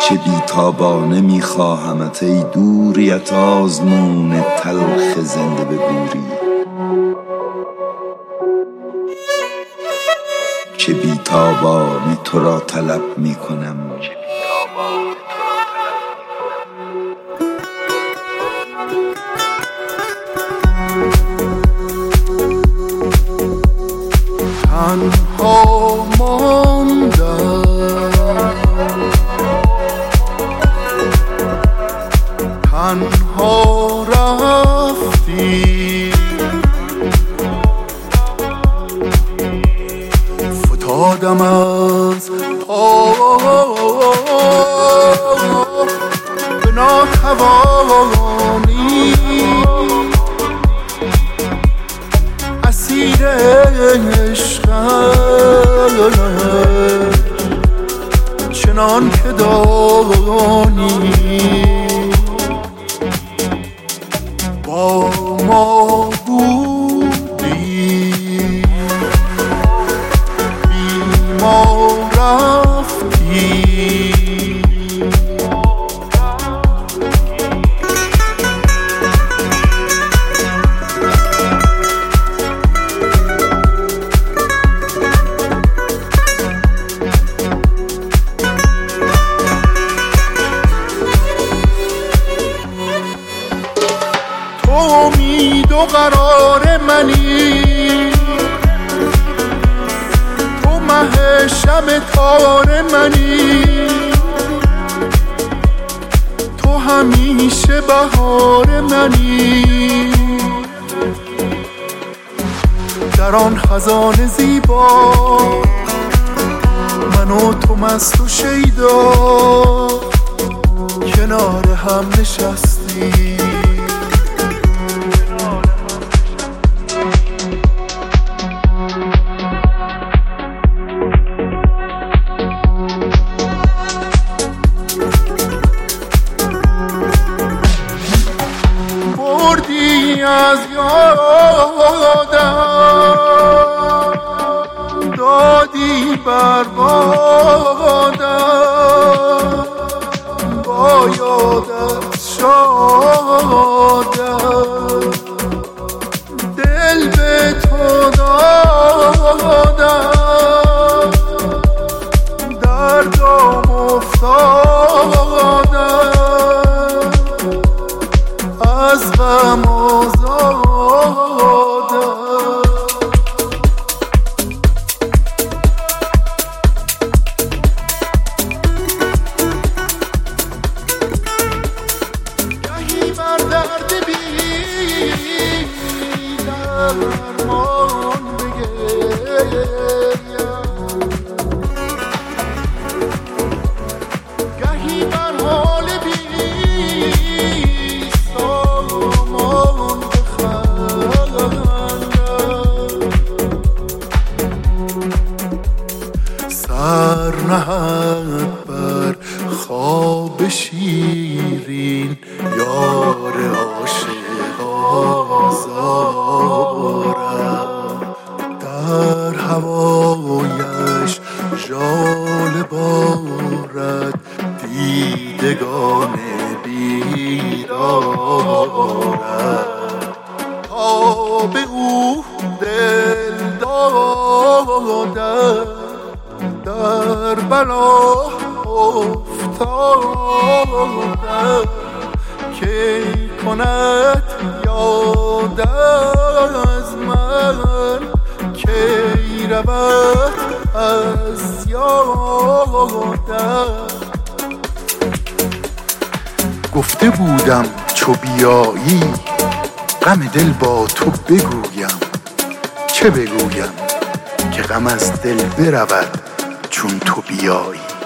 چه بیتابانه میخواهمت ای دوریت آزمون تلخ زنده به گوری. چه بیتابانه تو را طلب میکنم، تنها ماندم، تنها رفتی، فتادم از پا به ناتوانی، اسیر عشقت چنان که دانی. با ما بودی، بی ما رفتی، امید و قرار منی، تو مه شب تار منی، تو همیشه بهار منی. در آن خزان زیبا من و تو مست و شیدا کنار هم نشستی. بردی از یادم، دادی بر بادم، با یادت شادم، دل به تو دادم، دردم افتادم، از غم آزادم. گهی بر درد بی درمان بگریم، گهی بر حال بی سر نهد بر خواب شیرین یار عاشق آزارم، در هوایش ژاله بارد دیدگان بیدارم. تا به او دل دادم در بلا افتادم، که کند یاد از من، کی رود از یادم. گفته بودم چو بیایی غم دل با تو بگویم، چه بگویم که غم از دل برود چون تو بیایی.